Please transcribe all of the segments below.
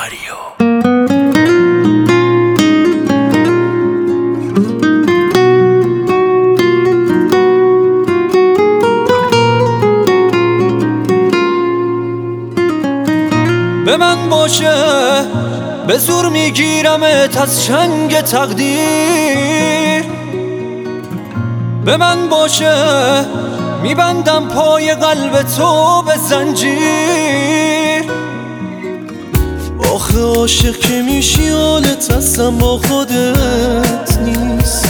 به من باشه به زور میگیرمت از چنگ تقدیر، به من باشه میبندم پای قلب تو به زنجیر. آخه عاشق که میشی حالت اصلا با خودت نیست،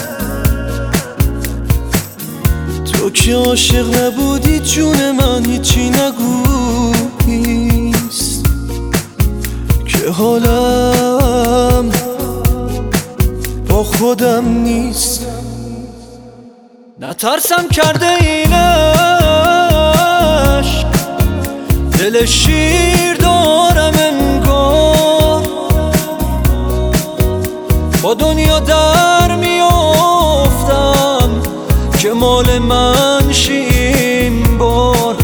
تو که عاشق نبودی جون من هیچی نگو نیست، که حالم با خودم نیست. نترسم کرده این عشق، دل شیر دارم انگار، با دنیا در میافتم که مال من شی این بار.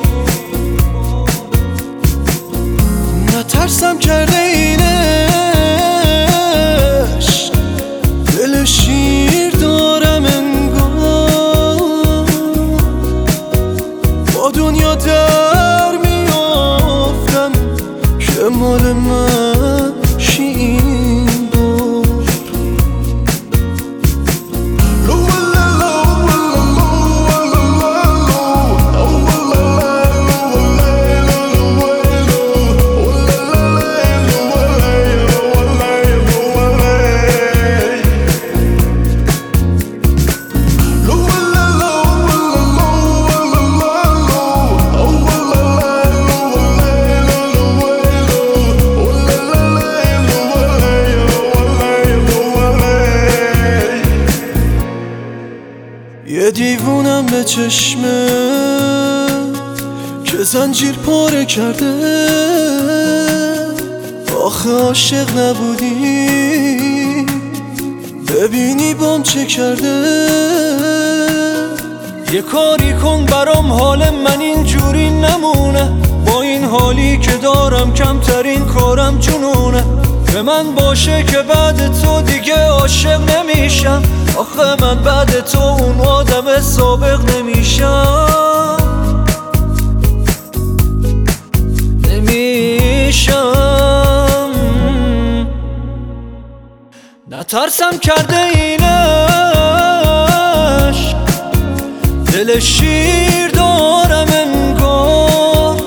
نترسم کرده این عشق، دل شیر دارم انگار، با دنیا در میافتم که مال من شی این بار. یه دیوونم به چشمه که زنجیر پاره کرده، آخه عاشق نبودی ببینی بام چه کرده. یه کاری کن برام حال من اینجوری نمونه، با این حالی که دارم کمترین کارم جنونه. به من باشه که بعد تو دیگه عاشق نمیشم، آخه من بعد تو اون آدم سابق نمیشم. نترسم کرده این عشق، دل شیر دارم انگار،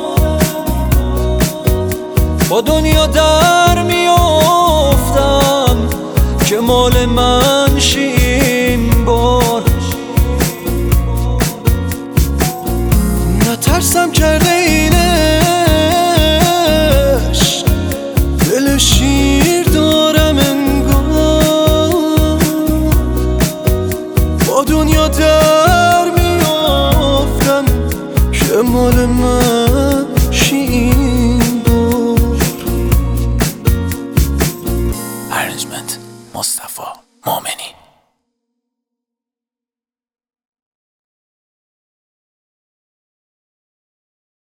با دنیا در میافتم که مال من شی این بار. نترسم کرده این عشق، دل شیر دارم انگار، با دنیا در میافتم که مال من